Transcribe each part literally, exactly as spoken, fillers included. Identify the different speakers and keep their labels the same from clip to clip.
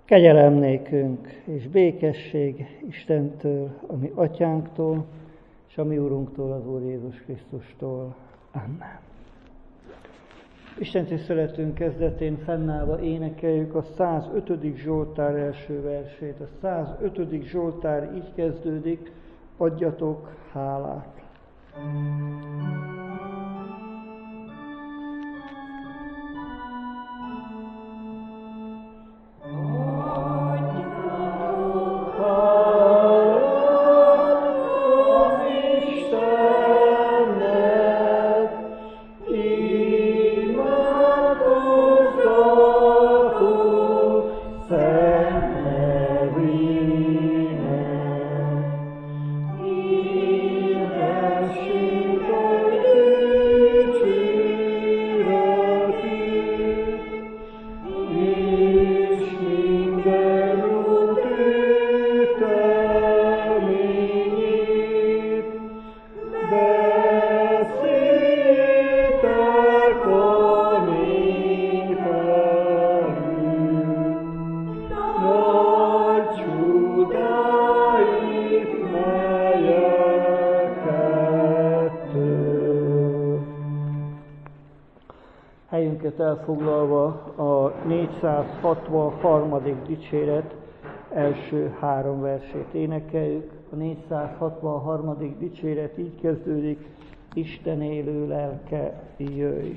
Speaker 1: Kegyelem nékünk és békesség Istentől, a mi atyánktól, és a mi Urunktól, az Úr Jézus Krisztustól. Amen. Isten tiszteletünk kezdetén fennállva énekeljük a százötödik Zsoltár első versét. A százötödik Zsoltár így kezdődik: adjatok hálát. Helyünket elfoglalva a négyszázhatvanharmadik dicséret első három versét énekeljük. A négyszázhatvanharmadik dicséret így kezdődik: Isten élő lelke, jöjj!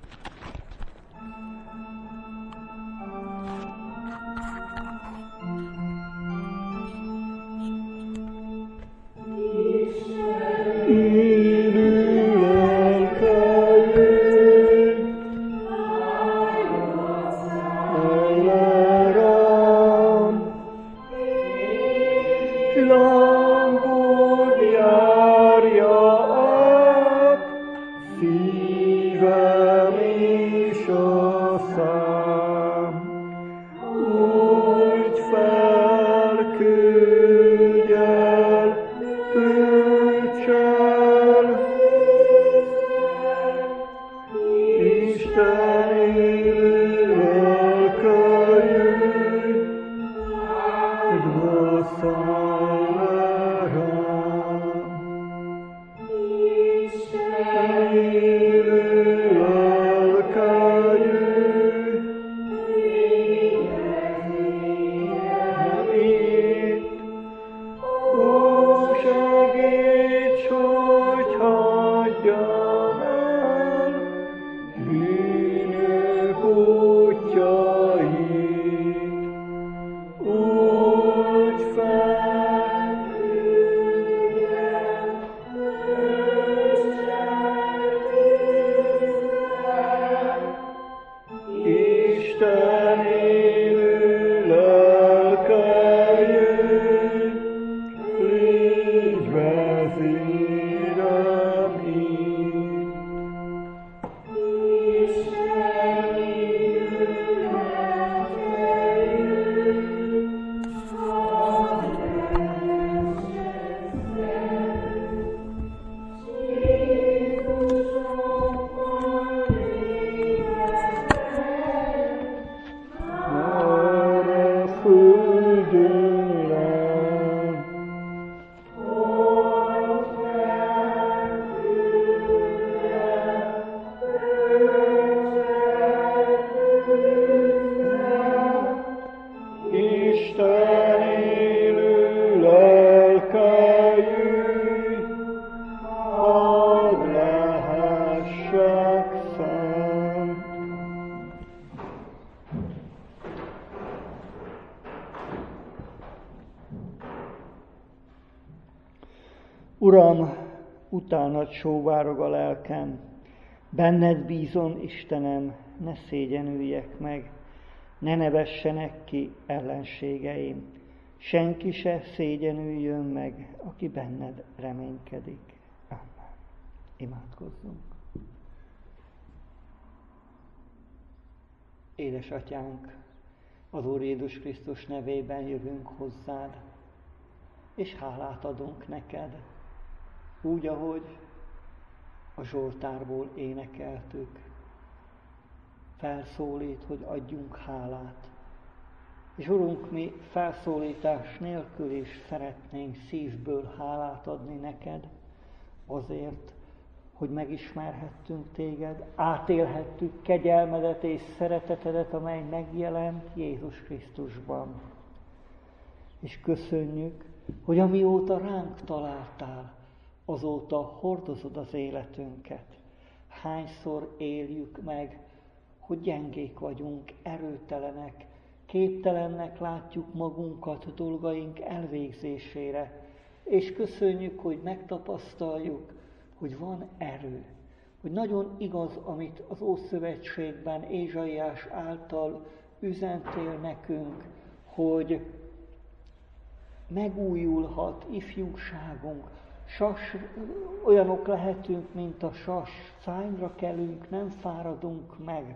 Speaker 1: Uram, utánad sóvárog a lelkem, benned bízom, Istenem, ne szégyenüljek meg, ne nevessenek ki ellenségeim, senki se szégyenüljön meg, aki benned reménykedik. Amen. Imádkozzunk. Édesatyánk, az Úr Jézus Krisztus nevében jövünk hozzád, és hálát adunk neked, úgy, ahogy a Zsoltárból énekeltük. Felszólít, hogy adjunk hálát. És Urunk, mi felszólítás nélkül is szeretnénk szívből hálát adni neked azért, hogy megismerhettünk téged, átélhettük kegyelmedet és szeretetedet, amely megjelent Jézus Krisztusban. És köszönjük, hogy amióta ránk találtál, azóta hordozod az életünket. Hányszor éljük meg, hogy gyengék vagyunk, erőtelenek, képtelennek látjuk magunkat dolgaink elvégzésére, és köszönjük, hogy megtapasztaljuk, hogy van erő, hogy nagyon igaz, amit az Ószövetségben Ézsaiás által üzentél nekünk, hogy megújulhat ifjúságunk, sas, olyanok lehetünk, mint a sas, szányra kelünk, nem fáradunk meg,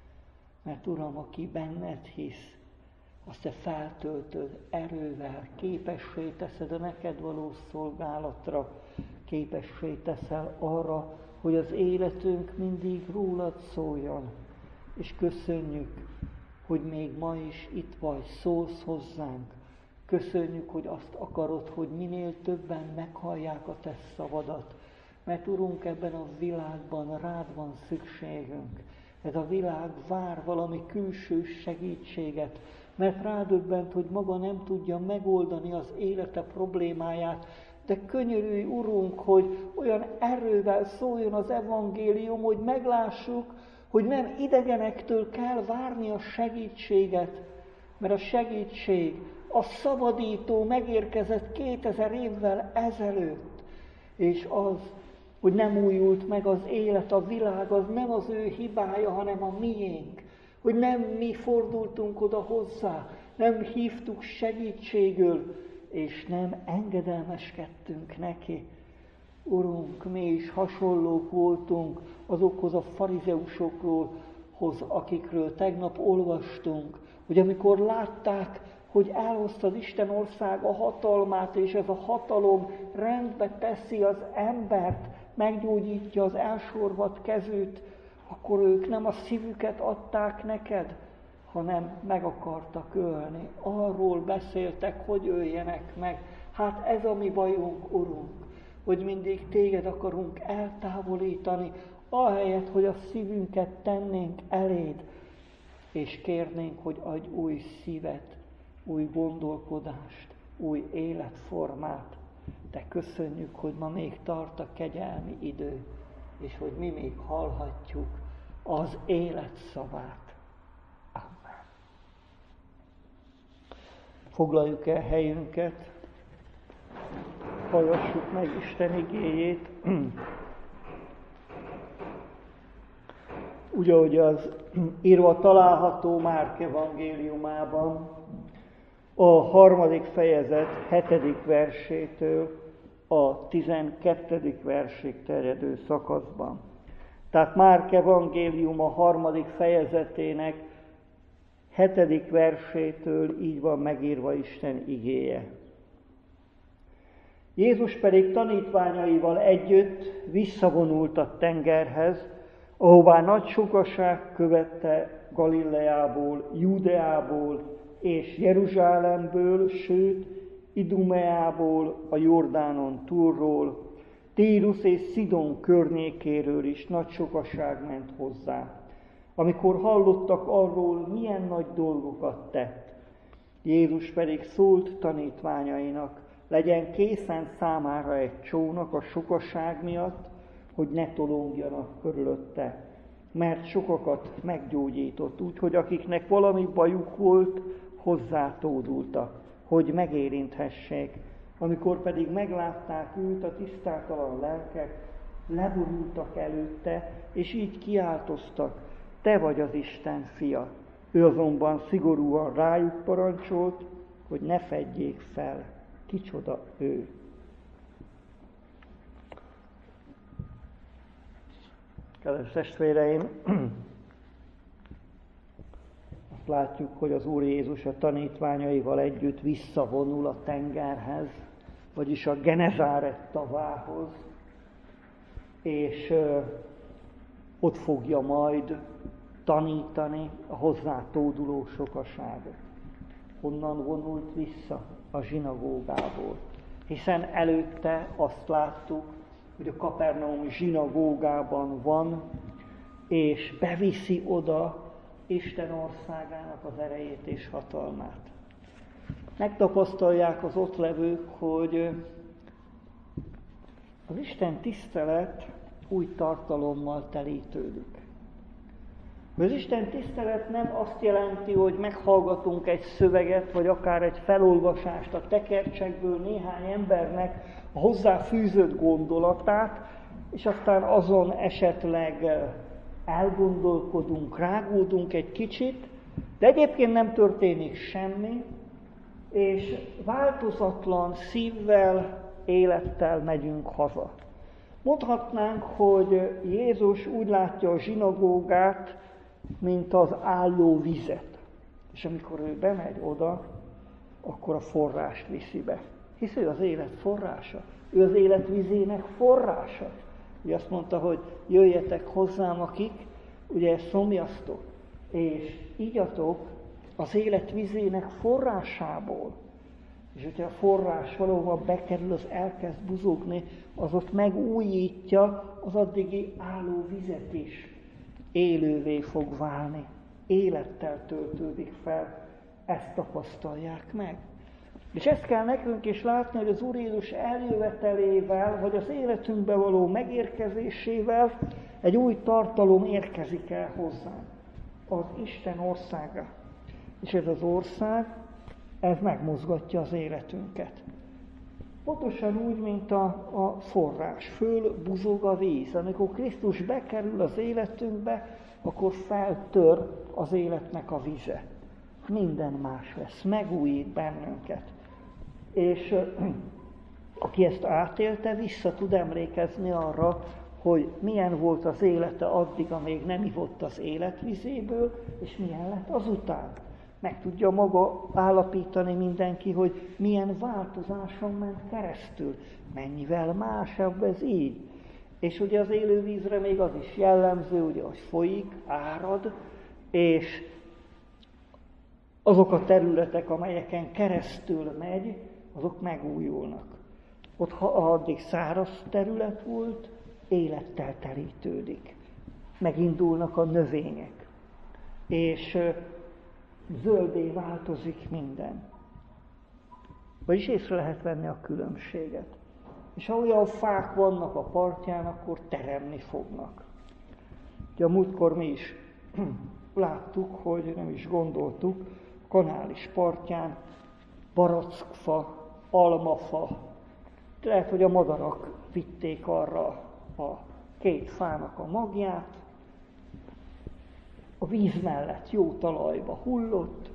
Speaker 1: mert Uram, aki benned hisz, azt te feltöltöd erővel, képessé teszed a neked való szolgálatra, képessé teszel arra, hogy az életünk mindig rólad szóljon. És köszönjük, hogy még ma is itt vagy, szólsz hozzánk. Köszönjük, hogy azt akarod, hogy minél többen meghallják a te szavadat. Mert Urunk, ebben a világban rád van szükségünk. Ez a világ vár valami külső segítséget, mert rádöbbent, hogy maga nem tudja megoldani az élete problémáját. De könyörülj, Urunk, hogy olyan erővel szóljon az evangélium, hogy meglássuk, hogy nem idegenektől kell várni a segítséget, mert a segítség, a szabadító megérkezett kétezer évvel ezelőtt, és az, hogy nem újult meg az élet, a világ, az nem az ő hibája, hanem a miénk. Hogy nem mi fordultunk oda hozzá, nem hívtuk segítségül, és nem engedelmeskedtünk neki. Urunk, mi is hasonlók voltunk azokhoz a farizeusokhoz, akikről tegnap olvastunk, hogy amikor látták, hogy elhozta az Isten ország a hatalmát, és ez a hatalom rendbe teszi az embert, meggyógyítja az elsorvadt kezűt, akkor ők nem a szívüket adták neked, hanem meg akartak ölni. Arról beszéltek, hogy öljenek meg. Hát ez a mi bajunk, Urunk, hogy mindig téged akarunk eltávolítani, ahelyett, hogy a szívünket tennénk eléd, és kérnénk, hogy adj új szívet, új gondolkodást, új életformát. De köszönjük, hogy ma még tart a kegyelmi idő, és hogy mi még hallhatjuk az élet szavát. Amen. Foglaljuk el helyünket, hallgassuk meg Isten igéjét. Úgy, ahogy az írva található Márk evangéliumában, a harmadik fejezet hetedik versétől a tizenkettedik versig terjedő szakaszban. Tehát Márk evangélium a harmadik fejezetének hetedik versétől így van megírva Isten igéje. Jézus pedig tanítványaival együtt visszavonult a tengerhez, ahová nagy sokaság követte Galileából, Júdeából és Jeruzsálemből, sőt, Idumeából, a Jordánon túlról, Tírus és Szidon környékéről is nagy sokaság ment hozzá, amikor hallottak arról, milyen nagy dolgokat tett. Jézus pedig szólt tanítványainak, legyen készen számára egy csónak a sokaság miatt, hogy ne tolongjanak körülötte, mert sokakat meggyógyított, úgyhogy akiknek valami bajuk volt, hozzátódultak, hogy megérinthessék. Amikor pedig meglátták őt, a tisztátalan lelkek leborultak előtte, és így kiáltoztak, te vagy az Isten fia. Ő azonban szigorúan rájuk parancsolt, hogy ne fedjék fel, kicsoda ő. Kedves testvéreim, azt látjuk, hogy az Úr Jézus a tanítványaival együtt visszavonul a tengerhez, vagyis a Genezáret tavához, és ö, ott fogja majd tanítani a hozzá tóduló sokaságot. onnan vonult vissza a zsinagógából. Hiszen előtte azt láttuk, hogy a kapernaumi zsinagógában van, és beviszi oda Isten országának az erejét és hatalmát. Megtapasztalják az ott levők, hogy az Isten tisztelet új tartalommal telítődik. Az Isten tisztelet nem azt jelenti, hogy meghallgatunk egy szöveget, vagy akár egy felolvasást a tekercsekből néhány embernek a hozzáfűzött gondolatát, és aztán azon esetleg elgondolkodunk, rágódunk egy kicsit, de egyébként nem történik semmi, és változatlan szívvel, élettel megyünk haza. Mondhatnánk, hogy Jézus úgy látja a zsinagógát, mint az álló vizet. És amikor ő bemegy oda, akkor a forrást viszi be. Hisz ő az élet forrása. Ő az élet vizének forrása. Ő azt mondta, hogy jöjjetek hozzám, akik ugye szomjaztok, és igyatok az élet vizének forrásából. És hogyha a forrás valóban bekerül, az elkezd buzogni, az ott megújítja az addigi álló vizet is. Élővé fog válni, élettel töltődik fel, ezt tapasztalják meg. És ezt kell nekünk is látni, hogy az Úr Jézus eljövetelével, vagy az életünkbe való megérkezésével egy új tartalom érkezik el hozzánk. Az Isten országa. És ez az ország, ez megmozgatja az életünket. Pontosan úgy, mint a, a forrás. Föl buzog a víz. Amikor Krisztus bekerül az életünkbe, akkor feltör az életnek a vize. Minden más lesz, megújít bennünket. És aki ezt átélte, vissza tud emlékezni arra, hogy milyen volt az élete addig, amíg nem ivott az életvizéből, és milyen lett azután. Meg tudja maga állapítani mindenki, hogy milyen változáson ment keresztül. Mennyivel másabb ez így. És ugye az élővízre még az is jellemző, ugye, hogy folyik, árad, és azok a területek, amelyeken keresztül megy, azok megújulnak. Ott, ha addig száraz terület volt, élettel terítődik. Megindulnak a növények. És zöldé változik minden. Vagyis észre lehet venni a különbséget. És ha olyan fák vannak a partján, akkor teremni fognak. Ugye a múltkor mi is láttuk, hogy nem is gondoltuk, Kanális partján barackfa, almafa, lehet, hogy a madarak vitték arra a két fának a magját, a víz mellett jó talajba hullott,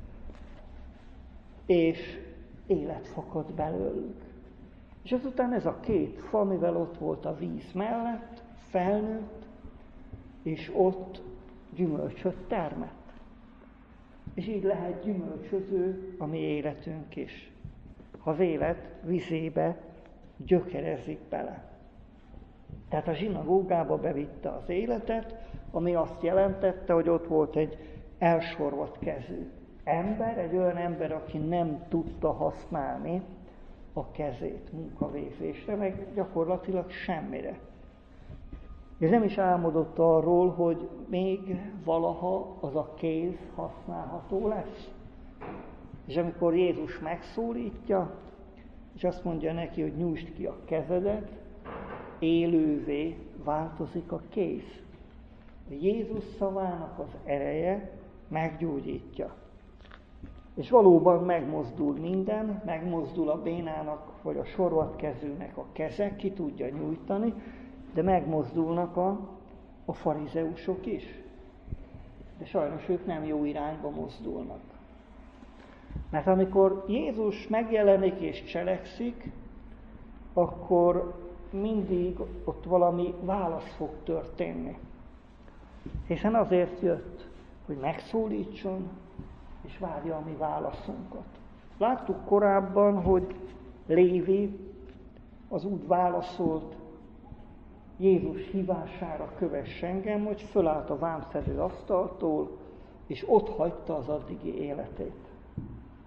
Speaker 1: és élet fakad belőlük. És azután ez a két fa, mivel ott volt a víz mellett, felnőtt, és ott gyümölcsöt termett. És így lehet gyümölcsöző a mi életünk is. Ha az élet vizébe gyökerezik bele. Tehát a zsinagógába bevitte az életet, ami azt jelentette, hogy ott volt egy elsorvadt kezű ember, egy olyan ember, aki nem tudta használni a kezét munkavégzésre, meg gyakorlatilag semmire. És nem is álmodott arról, hogy még valaha az a kéz használható lesz. És amikor Jézus megszólítja, és azt mondja neki, hogy nyújtsd ki a kezedet, élővé változik a kéz. Jézus szavának az ereje meggyógyítja. És valóban megmozdul minden, megmozdul a bénának, vagy a sorvatkezőnek a keze, ki tudja nyújtani, de megmozdulnak a, a farizeusok is. De sajnos ők nem jó irányba mozdulnak. Mert amikor Jézus megjelenik és cselekszik, akkor mindig ott valami válasz fog történni. Hiszen azért jött, hogy megszólítson, és várja a mi válaszunkat. Láttuk korábban, hogy Lévi az úgy válaszolt Jézus hívására, kövess engem, hogy fölállt a vámszedő asztaltól, és ott hagyta az addigi életét.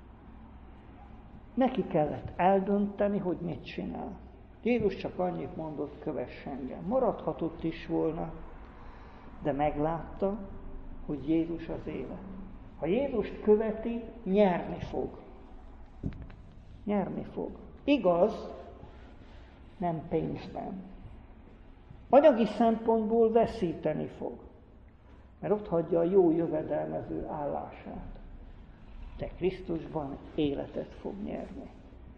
Speaker 1: Neki kellett eldönteni, hogy mit csinál. Jézus csak annyit mondott, kövess engem. Maradhatott is volna, de meglátta, hogy Jézus az élet. Ha Jézust követi, nyerni fog. Nyerni fog. Igaz, nem pénzben. Anyagi szempontból veszíteni fog, mert ott hagyja a jó jövedelmező állását. De Krisztusban életet fog nyerni.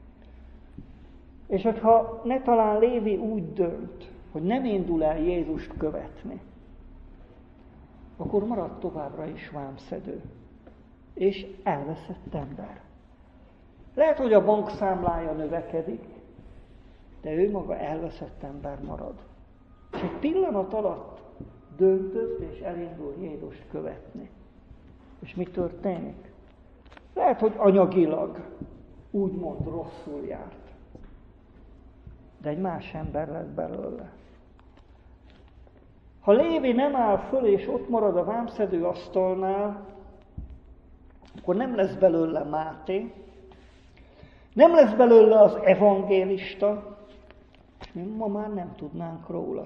Speaker 1: És hogyha ne talán Lévi úgy dönt, hogy nem indul el Jézust követni, akkor marad továbbra is vámszedő, és elveszett ember. Lehet, hogy a bankszámlája növekedik, de ő maga elveszett ember marad. És egy pillanat alatt döntött, és elindul Jézust követni. És mi történik? Lehet, hogy anyagilag úgymond rosszul járt, de egy más ember lett belőle. Ha Lévi nem áll föl, és ott marad a vámszedő asztalnál, akkor nem lesz belőle Máté, nem lesz belőle az evangélista, és mi ma már nem tudnánk róla.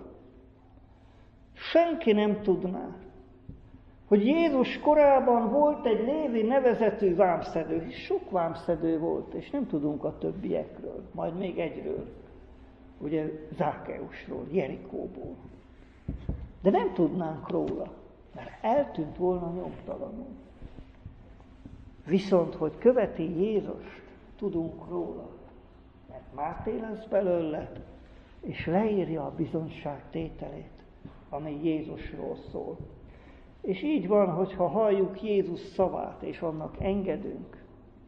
Speaker 1: Senki nem tudná, hogy Jézus korában volt egy Lévi nevezetű vámszedő, és sok vámszedő volt, és nem tudunk a többiekről, majd még egyről, ugye Zákeusról, Jerikóból. De nem tudnánk róla, mert eltűnt volna nyomtalanul. Viszont, hogy követi Jézust, tudunk róla, mert Máté lesz belőle, és leírja a bizonyságtételét, ami Jézusról szól. És így van, hogyha halljuk Jézus szavát, és annak engedünk,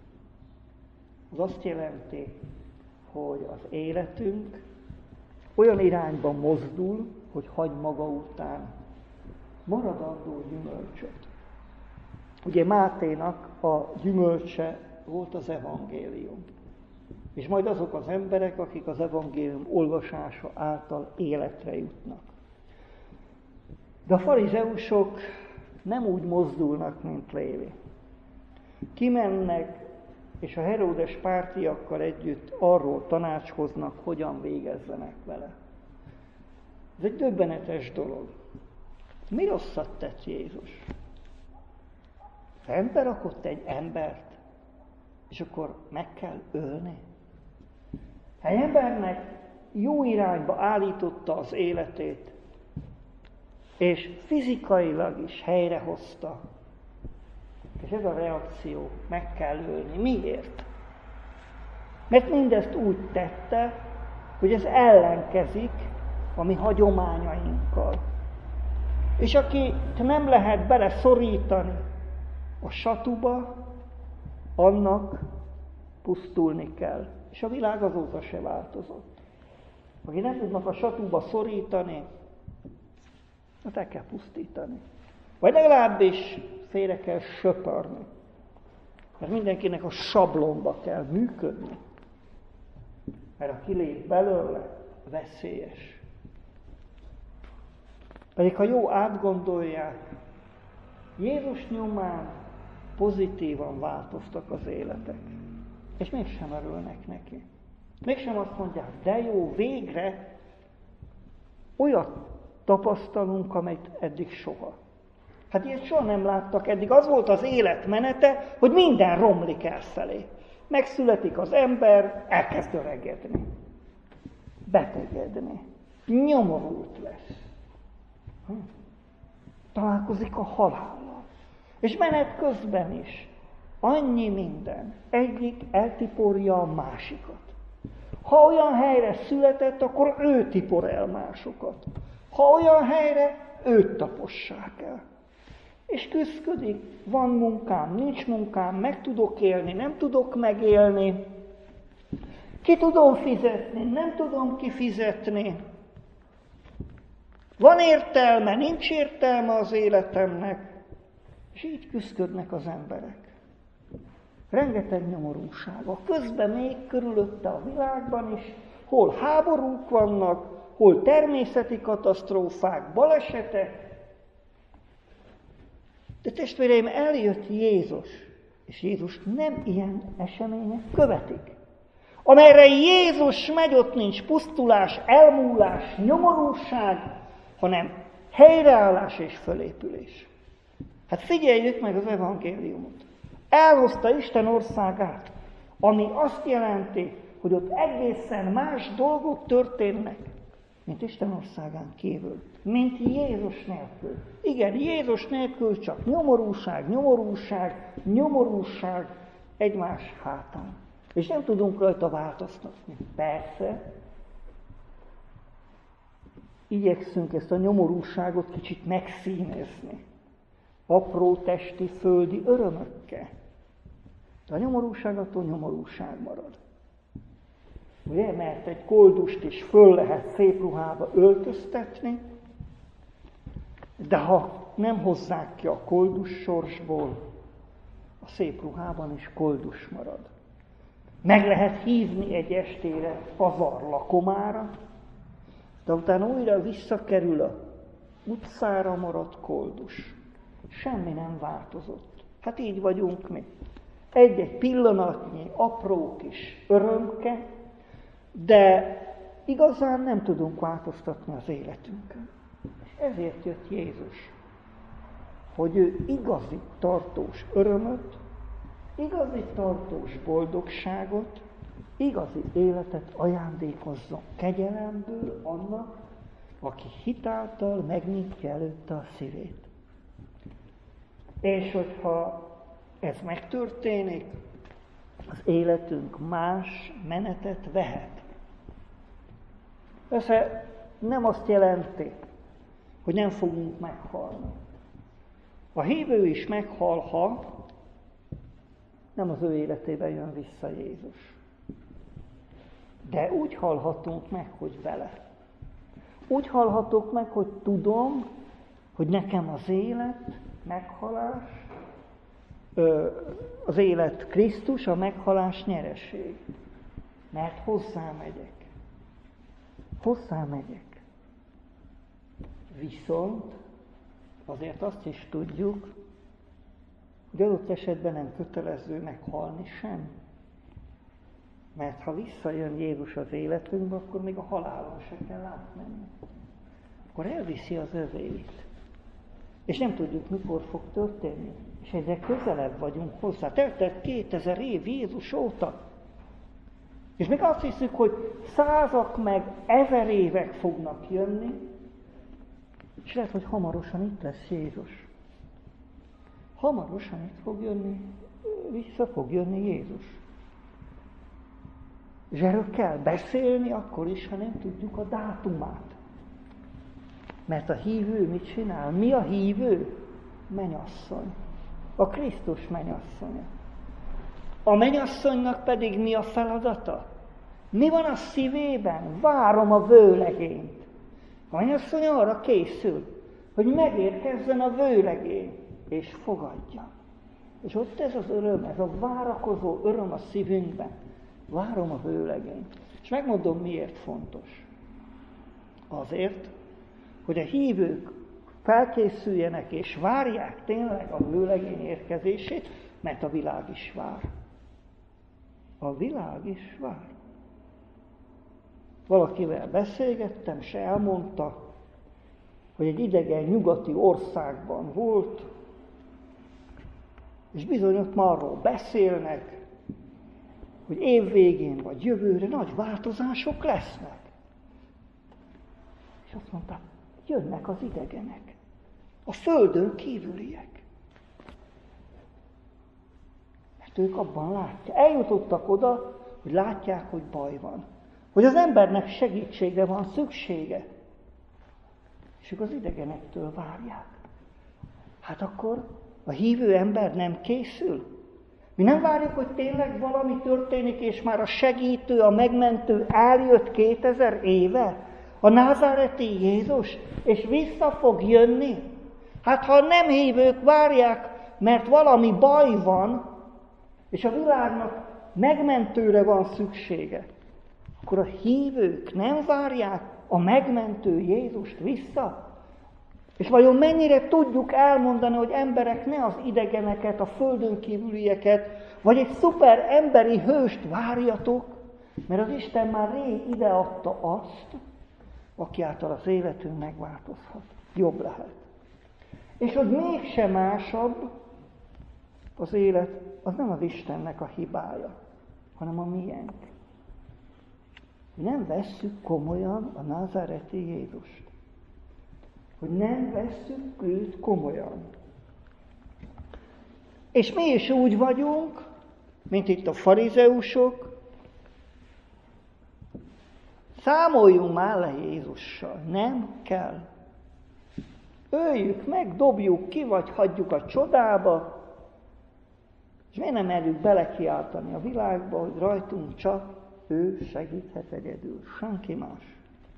Speaker 1: az azt jelenti, hogy az életünk olyan irányba mozdul, hogy hagy maga után maradandó gyümölcsöt. Ugye Máténak a gyümölcse volt az evangélium. És majd azok az emberek, akik az evangélium olvasása által életre jutnak. De a farizeusok nem úgy mozdulnak, mint Lévi. Kimennek, és a Heródes pártiakkal együtt arról tanácskoznak, hogyan végezzenek vele. Ez egy döbbenetes dolog. Mi rosszat tett Jézus? Az ember rakott egy embert, és akkor meg kell ölni. Egy embernek jó irányba állította az életét, és fizikailag is helyrehozta. És ez a reakció, meg kell ölni. Miért? Mert mindezt úgy tette, hogy ez ellenkezik a mi hagyományainkkal. És akit nem lehet beleszorítani a satuba, annak pusztulni kell. És a világ azóta se változott. Aki nem tudnak a satuba szorítani, hát el kell pusztítani. Vagy legalábbis félre kell söpörni. Mert mindenkinek a sablonba kell működni. Mert a kilép belőle, veszélyes. Pedig ha jó átgondolják, Jézus nyomán pozitívan változtak az életek. És mégsem örülnek neki. Mégsem azt mondják, de jó, végre olyat tapasztalunk, amit eddig soha. Hát ilyet soha nem láttak eddig. Az volt az életmenete, hogy minden romlik elfelé. Megszületik az ember, elkezd öregedni. Betegedni. Nyomorult lesz. Hm. Találkozik a halállal. És menet közben is. Annyi minden. Egyik eltiporja a másikat. Ha olyan helyre született, akkor ő tipor el másokat. Ha olyan helyre, őt tapossák el. És küszködik, van munkám, nincs munkám, meg tudok élni, nem tudok megélni. Ki tudom fizetni, nem tudom kifizetni. Van értelme, nincs értelme az életemnek. És így küszködnek az emberek. Rengeteg nyomorúság. A közben még körülötte a világban is, hol háborúk vannak, hol természeti katasztrófák, balesetek. De testvéreim, eljött Jézus, és Jézus nem ilyen események követik. Amelyre Jézus megy, ott nincs pusztulás, elmúlás, nyomorúság, hanem helyreállás és fölépülés. Hát figyeljük meg az evangéliumot. Elhozta Isten országát, ami azt jelenti, hogy ott egészen más dolgok történnek, mint Isten országán kívül, mint Jézus nélkül. Igen, Jézus nélkül csak nyomorúság, nyomorúság, nyomorúság egymás hátán. És nem tudunk rajta változtatni. Persze, igyekszünk ezt a nyomorúságot kicsit megszínezni. Apró testi, földi örömökkel. De a nyomorúság attól nyomorúság marad. Ugye, mert egy koldust is föl lehet szép ruhába öltöztetni, de ha nem hozzák ki a koldus sorsból, a szép ruhában is koldus marad. Meg lehet hívni egy estére pazar lakomára, de utána újra visszakerül a utcára, maradt koldus. Semmi nem változott. Hát így vagyunk mi. Egy-egy pillanatnyi apró kis örömke, de igazán nem tudunk változtatni az életünkön. És ezért jött Jézus, hogy ő igazi tartós örömöt, igazi tartós boldogságot, igazi életet ajándékozzon kegyelemből annak, aki hitáltal megnyitja előtte a szívét. És hogyha ez megtörténik, az életünk más menetet vehet. Persze nem azt jelenti, hogy nem fogunk meghalni. A hívő is meghal, ha nem az ő életében jön vissza Jézus. De úgy halhatunk meg, hogy vele. Úgy halhatok meg, hogy tudom, hogy nekem az élet, meghalás, az élet Krisztus, a meghalás nyereség. Mert hozzá megyek. Hozzá megyek. Viszont azért azt is tudjuk, hogy adott esetben nem kötelező meghalni sem. Mert ha visszajön Jézus az életünkbe, akkor még a halálon se kell átmenni. Akkor elviszi az övéit. És nem tudjuk, mikor fog történni. És egyre közelebb vagyunk hozzá. Teltett kétezer év Jézus óta. És még azt hiszük, hogy százak meg ezer évek fognak jönni, és lehet, hogy hamarosan itt lesz Jézus. Hamarosan itt fog jönni, vissza fog jönni Jézus. És erről kell beszélni akkor is, ha nem tudjuk a dátumát. Mert a hívő mit csinál? Mi a hívő? Mennyasszony. A Krisztus mennyasszonya. A mennyasszonynak pedig mi a feladata? Mi van a szívében? Várom a vőlegényt. A mennyasszony arra készül, hogy megérkezzen a vőlegény, és fogadja. És ott ez az öröm, ez a várakozó öröm a szívünkben. Várom a vőlegényt. És megmondom, miért fontos. Azért, hogy a hívők felkészüljenek és várják tényleg a vőlegény érkezését, mert a világ is vár. A világ is vár. Valakivel beszélgettem, és elmondta, hogy egy idegen nyugati országban volt, és bizony ott már arról beszélnek, hogy évvégén vagy jövőre nagy változások lesznek. És azt mondta, jönnek az idegenek, a földön kívüliek. Mert ők abban látják. Eljutottak oda, hogy látják, hogy baj van. Hogy az embernek segítségre van szüksége. És ők az idegenektől várják. Hát akkor a hívő ember nem készül? Mi nem várjuk, hogy tényleg valami történik, és már a segítő, a megmentő eljött kétezer éve? A názáreti Jézus, és vissza fog jönni? Hát ha nem hívők várják, mert valami baj van, és a világnak megmentőre van szüksége, akkor a hívők nem várják a megmentő Jézust vissza? És vajon mennyire tudjuk elmondani, hogy emberek ne az idegeneket, a földön kívülieket, vagy egy szuper emberi hőst várjatok, Mert az Isten már rég ideadta azt, aki által az életünk megváltozhat. Jobb lehet. És hogy mégsem másabb az élet, az nem az Istennek a hibája, hanem a miénk. Nem vesszük komolyan a názáreti Jézust. Hogy nem vesszük őt komolyan. És mi is úgy vagyunk, mint itt a farizeusok, számoljunk már le Jézussal. Nem kell. Öljük meg, dobjuk ki, vagy hagyjuk a csodába, és miért nem merjük belekiáltani a világba, hogy rajtunk csak ő segíthet egyedül, senki más.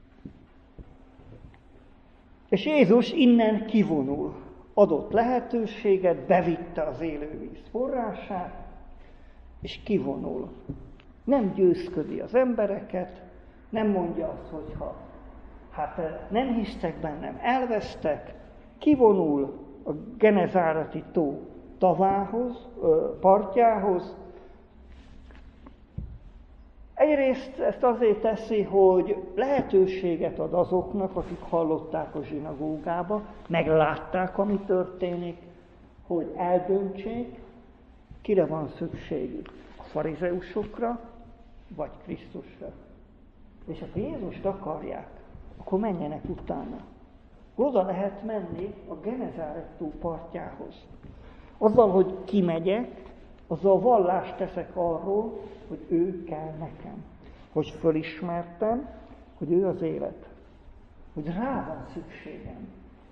Speaker 1: És Jézus innen kivonul, adott lehetőséget, bevitte az élővíz forrását, és kivonul. Nem győzködi az embereket, nem mondja azt, hogy ha hát nem hisztek bennem, elvesztek, kivonul a Genezáreti tó tavához, partjához. Egyrészt ezt azért teszi, hogy lehetőséget ad azoknak, akik hallották a zsinagógába, meglátták, ami történik, hogy eldöntsék, kire van szükségük, a farizeusokra, vagy Krisztusra. És ha Jézust akarják, akkor menjenek utána. Oda lehet menni a Genezáret tó partjához. Azzal, hogy kimegyek, azzal vallást teszek arról, hogy ő kell nekem. Hogy fölismertem, hogy ő az élet. Hogy rá van szükségem.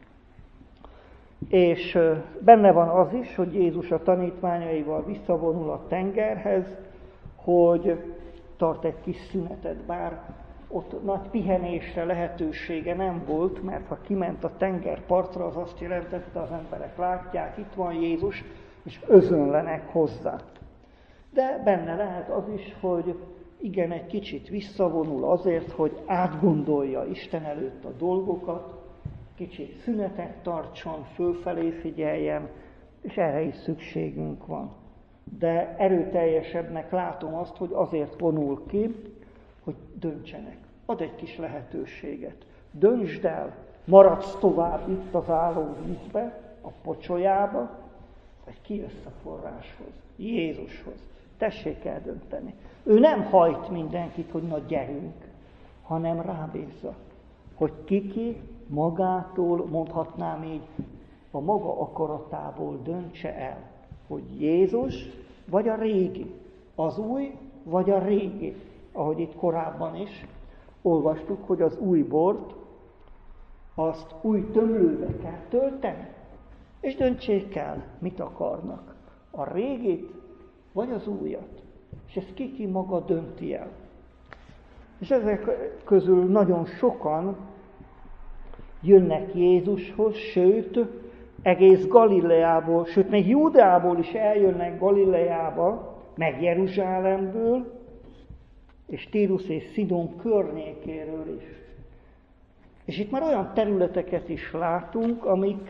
Speaker 1: És benne van az is, hogy Jézus a tanítványaival visszavonul a tengerhez, hogy tart egy kis szünetet, bár ott nagy pihenésre lehetősége nem volt, mert ha kiment a tengerpartra, az azt jelentette, az emberek látják, itt van Jézus, és özönlenek hozzá. De benne lehet az is, hogy igen, egy kicsit visszavonul azért, hogy átgondolja Isten előtt a dolgokat, kicsit szünetet tartson, fölfelé figyeljen, és erre is szükségünk van. De erőteljesebbnek látom azt, hogy azért vonul ki, hogy döntsenek. Ad egy kis lehetőséget. Döntsd el, maradsz tovább itt az álló vízbe, a pocsolyába, vagy kijössz a forráshoz, Jézushoz. Tessék eldönteni. Ő nem hajt mindenkit, hogy na gyerünk, hanem rábízza, hogy kiki magától, mondhatnám így, a maga akaratából döntse el, hogy Jézus vagy a régi, az új vagy a régi. Ahogy itt korábban is olvastuk, hogy az új bort, azt új tömlőbe kell tölteni, és döntsék el, mit akarnak. A régit, vagy az újat. És ezt ki-ki maga dönti el. És ezek közül nagyon sokan jönnek Jézushoz, sőt, egész Galileából, sőt, még Júdeából is eljönnek Galileába, meg Jeruzsálemből, és Tírus és Szidon környékéről is. És itt már olyan területeket is látunk, amik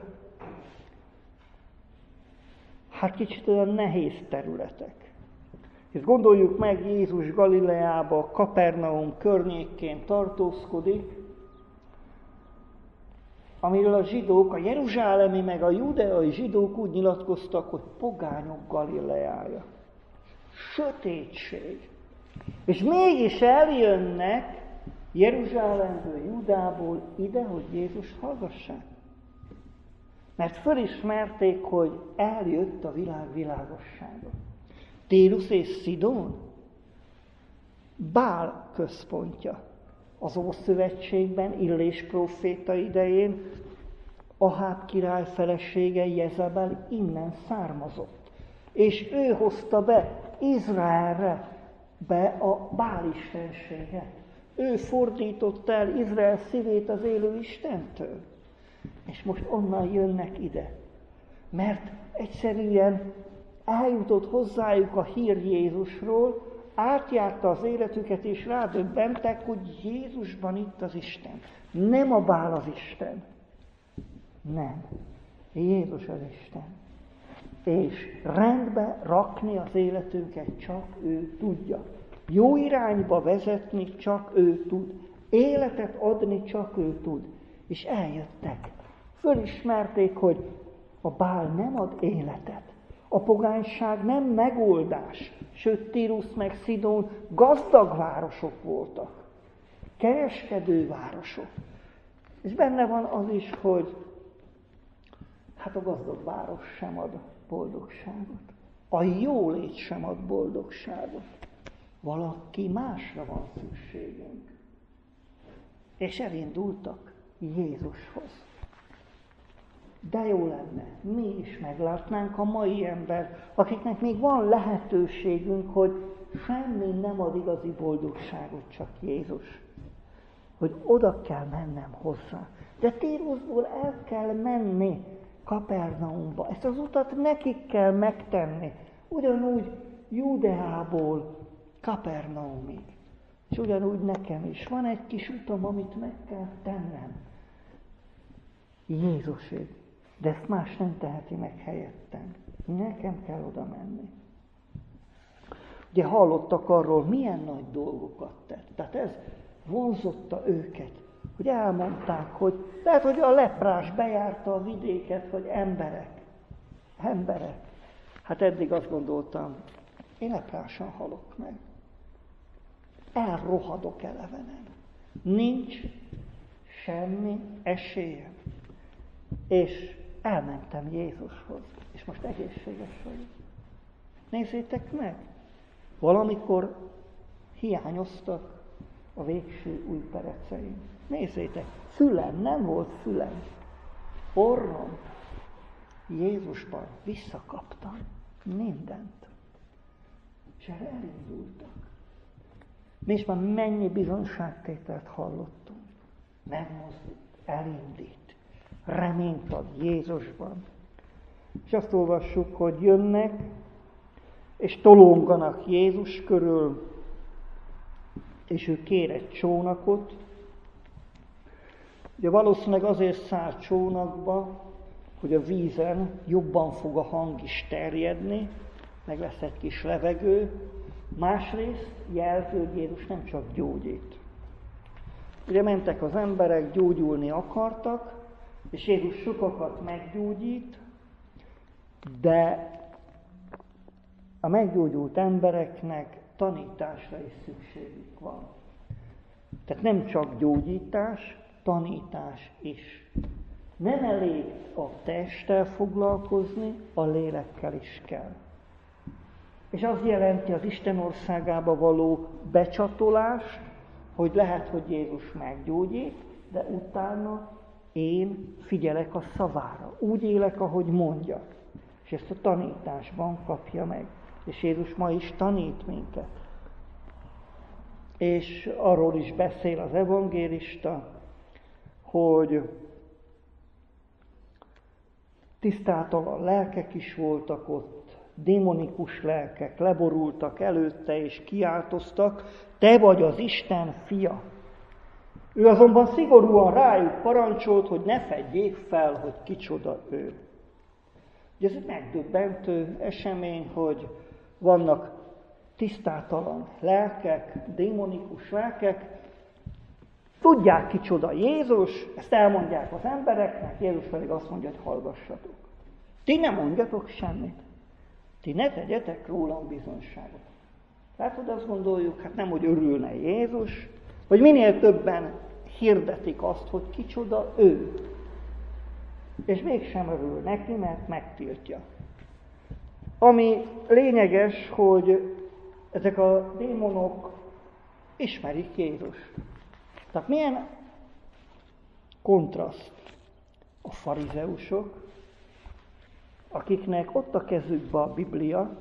Speaker 1: hát kicsit olyan nehéz területek. És gondoljuk meg, Jézus Galileába, Kapernaum környékén tartózkodik, amiről a zsidók, a jeruzsálemi meg a judeai zsidók úgy nyilatkoztak, hogy pogányok Galileája. Sötétség. És mégis eljönnek Jeruzsálemből, Judából ide, hogy Jézus hallgassák. Mert fölismerték, hogy eljött a világ világossága. Tírus és Szidon Bál központja. Az Ószövetségben Illés próféta idején Aháb király felesége Jezebel innen származott. És ő hozta be Izraelre be a Bálistenséget. Ő fordította el Izrael szívét az élő Istentől. És most onnan jönnek ide. Mert egyszerűen eljutott hozzájuk a hír Jézusról, átjárta az életüket, és rádöbbentek, hogy Jézusban itt az Isten. Nem a Bál az Isten. Nem. Jézus az Isten. És rendbe rakni az életünket csak ő tudja. Jó irányba vezetni csak ő tud. Életet adni csak ő tud. És eljöttek. Fölismerték, hogy a Bál nem ad életet. A pogányság nem megoldás. Sőt, Tírus meg Szidón gazdag városok voltak. Kereskedő városok. És benne van az is, hogy hát a gazdag város sem ad boldogságot. A jólét sem ad boldogságot. Valaki másra van szükségünk. És elindultak Jézushoz. De jó lenne, mi is meglátnánk a mai ember, akiknek még van lehetőségünk, hogy semmi nem ad igazi boldogságot, csak Jézus. Hogy oda kell mennem hozzá. De Tírusból el kell menni Kapernaumba. Ezt az utat nekik kell megtenni. Ugyanúgy Júdeából Kapernaumig. És ugyanúgy nekem is. Van egy kis utam, amit meg kell tennem. Jézusért. De ezt más nem teheti meg helyettem. Nekem kell oda menni. Ugye hallottak arról, milyen nagy dolgokat tett. Tehát ez vonzotta őket, hogy elmondták, hogy lehet, hogy a leprás bejárta a vidéket, hogy emberek, emberek. Hát eddig azt gondoltam, én leprásan halok meg. Elrohadok elevenen. Nincs semmi esélyem. És elmentem Jézushoz, és most egészséges vagyok. Nézzétek meg! Valamikor hiányoztak a végső új pereceim. Nézzétek, fülem, nem volt fülem. Orrom, Jézusban visszakaptam mindent. És erre elindultak. És már mennyi bizonságtételt hallottunk. Megmozdít, elindít, reményt ad Jézusban. És azt olvassuk, hogy jönnek, és tolonganak Jézus körül, és ő kér egy csónakot. Ugye valószínűleg azért száll csónakba, hogy a vízen jobban fog a hang is terjedni, meg lesz egy kis levegő. Másrészt jelző, hogy Jézus nem csak gyógyít. Ugye mentek az emberek, gyógyulni akartak, és Jézus sokakat meggyógyít, de a meggyógyult embereknek tanításra is szükségük van. Tehát nem csak gyógyítás, tanítás is. Nem elég a testtel foglalkozni, a lélekkel is kell. És az jelenti az Isten országába való becsatolás, hogy lehet, hogy Jézus meggyógyít, de utána én figyelek a szavára. Úgy élek, ahogy mondja. És ezt a tanításban kapja meg. És Jézus ma is tanít minket. És arról is beszél az evangélista, hogy tisztátalan lelkek is voltak ott, démonikus lelkek leborultak előtte és kiáltoztak, te vagy az Isten fia. Ő azonban szigorúan rájuk parancsolt, hogy ne fedjék fel, hogy kicsoda ő. Ugye ez egy megdöbbentő esemény, hogy vannak tisztátalan lelkek, démonikus lelkek, tudják kicsoda Jézus, ezt elmondják az embereknek, Jézus pedig azt mondja, hogy hallgassatok. Ti ne mondjatok semmit. Ti ne tegyetek rólam bizonyságot. Tehát, hogy azt gondoljuk, hát nem, hogy örülne Jézus, hogy minél többen hirdetik azt, hogy kicsoda ő. És mégsem örül neki, mert megtiltja. Ami lényeges, hogy ezek a démonok ismerik Jézust. Tehát milyen kontraszt a farizeusok, akiknek ott a kezükben a Biblia,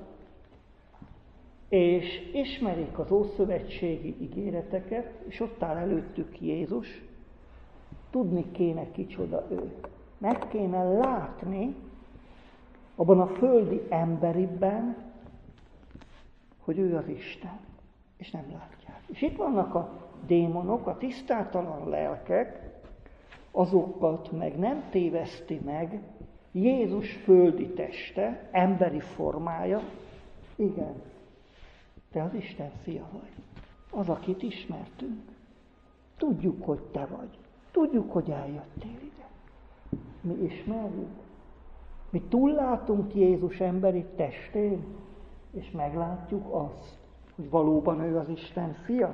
Speaker 1: és ismerik az ószövetségi ígéreteket, és ott áll előttük Jézus, tudni kéne kicsoda ő. Meg kéne látni abban a földi emberiben, hogy ő az Isten, és nem látják. És itt vannak a démonok, a tisztátalan lelkek, azokat meg nem téveszti meg Jézus földi teste, emberi formája. Igen, Te az Isten fia vagy. Az, akit ismertünk. Tudjuk, hogy te vagy. Tudjuk, hogy eljöttél ide. Mi ismerjük. Mi túllátunk Jézus emberi testén, és meglátjuk azt, hogy valóban ő az Isten fia.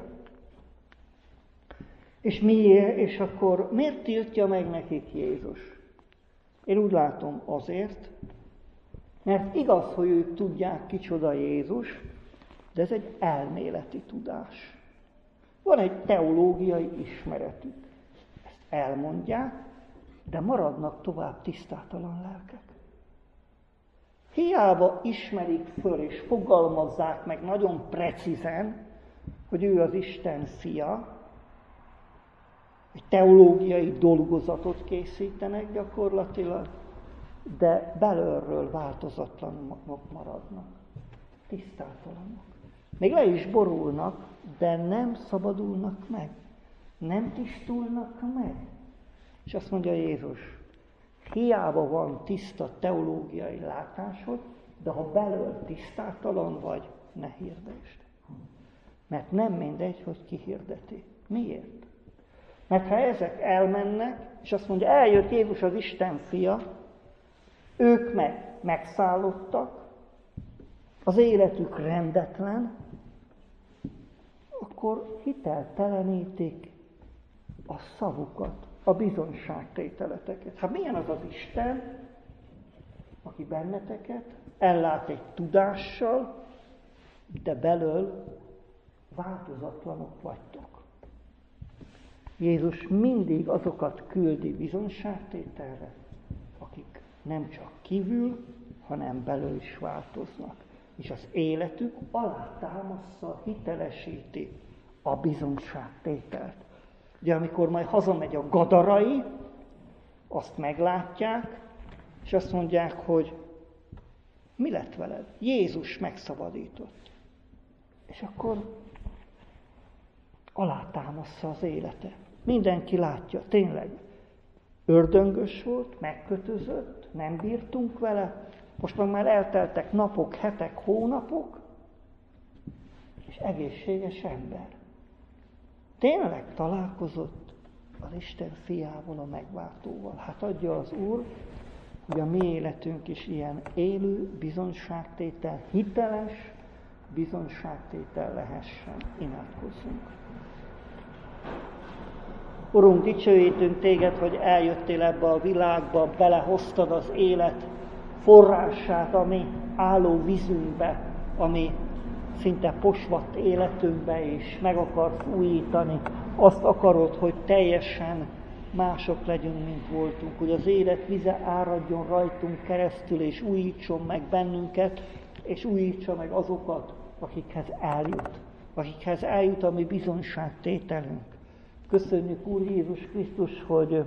Speaker 1: És miért? És akkor miért tiltja meg nekik Jézus? Én úgy látom azért, mert igaz, hogy ők tudják, kicsoda Jézus, de ez egy elméleti tudás. Van egy teológiai ismeretük. Ezt elmondják, de maradnak tovább tisztátalan lelkek. Hiába ismerik föl és fogalmazzák meg nagyon precízen, hogy ő az Isten fia, egy teológiai dolgozatot készítenek gyakorlatilag, de belülről változatlanok maradnak, tisztátalanok. Még le is borulnak, de nem szabadulnak meg, nem tisztulnak meg. És azt mondja Jézus, hiába van tiszta teológiai látásod, de ha belül tisztátalan vagy, ne hirdesd. Mert nem mindegy, hogy ki hirdeti. Miért? Mert ha ezek elmennek, és azt mondja, eljött Jézus az Isten fia, ők meg megszállottak, az életük rendetlen, akkor hiteltelenítik a szavukat, a bizonyságtételeteket. Hát milyen az az Isten, aki benneteket ellát egy tudással, de belől változatlanok vagytok. Jézus mindig azokat küldi bizonyságtételre, akik nem csak kívül, hanem belül is változnak. És az életük alátámaszza, hitelesíti a bizonyságtételt. Ugye amikor majd hazamegy a gadarai, azt meglátják, és azt mondják, hogy mi lett veled? Jézus megszabadított. És akkor alátámaszza az élete. Mindenki látja, tényleg. Ördöngös volt, megkötözött, nem bírtunk vele, most meg már elteltek napok, hetek, hónapok, és egészséges ember. Tényleg találkozott az Isten fiával, a megváltóval. Hát adja az Úr, hogy a mi életünk is ilyen élő bizonyságtétel, hiteles bizonyságtétel lehessen. Imádkozzunk. Urunk, dicsőítünk téged, hogy eljöttél ebbe a világba, belehoztad az élet forrását, ami álló vízünkbe, ami szinte posvatt életünkbe, és meg akarsz újítani. Azt akarod, hogy teljesen mások legyünk, mint voltunk, hogy az élet vize áradjon rajtunk keresztül, és újítson meg bennünket, és újítsa meg azokat, akikhez eljut. Akikhez eljut a mi bizonyságtételünk. Köszönjük, Úr Jézus Krisztus, hogy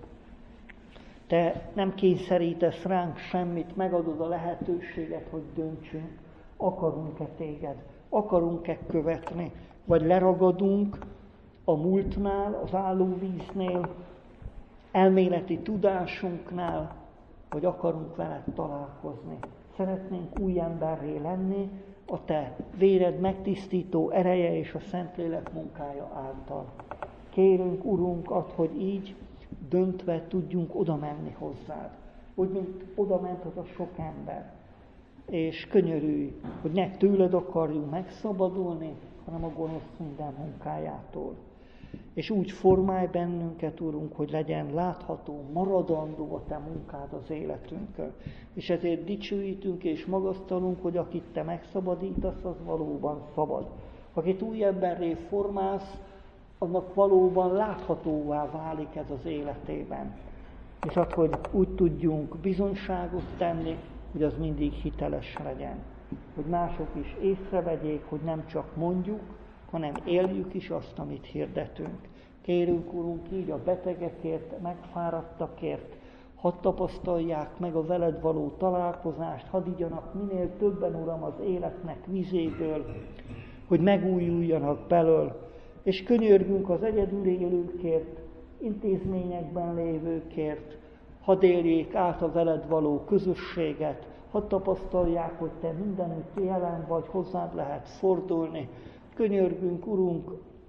Speaker 1: te nem kényszerítesz ránk semmit, megadod a lehetőséget, hogy döntsünk. Akarunk-e téged? Akarunk-e követni? Vagy leragadunk a múltnál, az állóvíznél, elméleti tudásunknál, vagy akarunk veled találkozni? Szeretnénk új emberré lenni, a te véred megtisztító ereje és a Szentlélek munkája által. Kérünk, Urunk, add, hogy így döntve tudjunk oda menni hozzád. Úgy, mint oda ment az a sok ember. És könyörülj, hogy ne tőled akarjunk megszabadulni, hanem a gonosz minden munkájától. És úgy formálj bennünket, Urunk, hogy legyen látható, maradandó a te munkád az életünkön. És ezért dicsőítünk és magasztalunk, hogy akit te megszabadítasz, az valóban szabad. Akit új emberré formálsz, annak valóban láthatóvá válik ez az életében. És add, hogy úgy tudjunk bizonyságot tenni, hogy az mindig hiteles legyen. Hogy mások is észrevegyék, hogy nem csak mondjuk, hanem éljük is azt, amit hirdetünk. Kérünk, Urunk, így a betegekért, megfáradtakért, hadd tapasztalják meg a veled való találkozást, hadd igyanak minél többen, Uram, az életnek vizéből, hogy megújuljanak belől, és könyörgünk az egyedül élőkért, intézményekben lévőkért, hadd éljék át a veled való közösséget, hadd tapasztalják, hogy Te mindenütt jelen vagy, hozzád lehet fordulni. Könyörgünk, Urunk,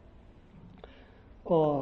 Speaker 1: a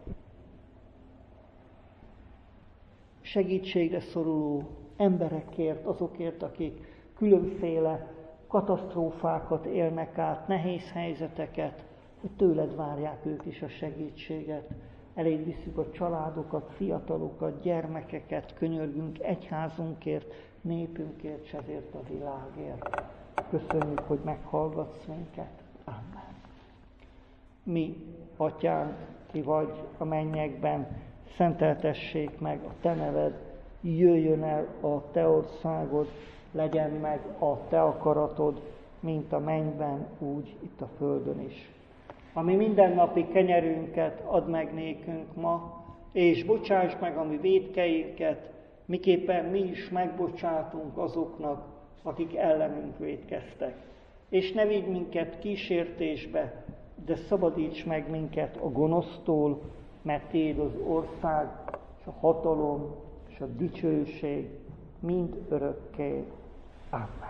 Speaker 1: segítségre szoruló emberekért, azokért, akik különféle katasztrófákat élnek át, nehéz helyzeteket, hogy tőled várják ők is a segítséget. Eléd visszük a családokat, fiatalokat, gyermekeket, könyörgünk egyházunkért, népünkért, s ezért a világért. Köszönjük, hogy meghallgatsz minket. Amen. Mi, Atyánk, ki vagy a mennyekben, szenteltessék meg a Te neved, jöjjön el a Te országod, legyen meg a Te akaratod, mint a mennyben, úgy itt a földön is. Ami mindennapi kenyerünket add meg nékünk ma, és bocsáss meg a mi vétkeinket, miképpen mi is megbocsátunk azoknak, akik ellenünk vétkeztek. És ne vigy minket kísértésbe, de szabadíts meg minket a gonosztól, mert Tiéd az ország, és a hatalom, és a dicsőség mind örökké. Amen.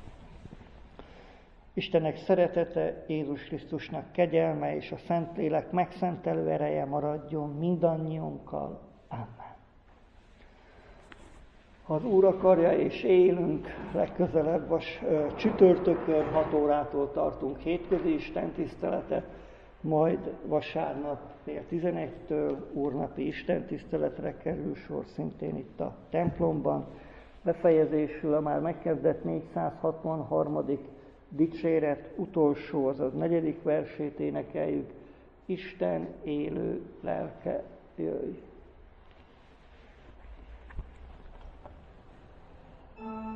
Speaker 1: Istennek szeretete, Jézus Krisztusnak kegyelme és a Szentlélek megszentelő ereje maradjon mindannyiunkkal. Amen. Ha az Úr akarja és élünk, legközelebb a csütörtökön hat órától tartunk hétközi istentiszteletet, majd vasárnap fél tizenegytől úrnapi istentiszteletre kerül sor szintén itt a templomban. Befejezésül a már megkezdett négyszázhatvanharmadik dicséret utolsó, azaz negyedik versét énekeljük. Isten élő lelke, jöjj!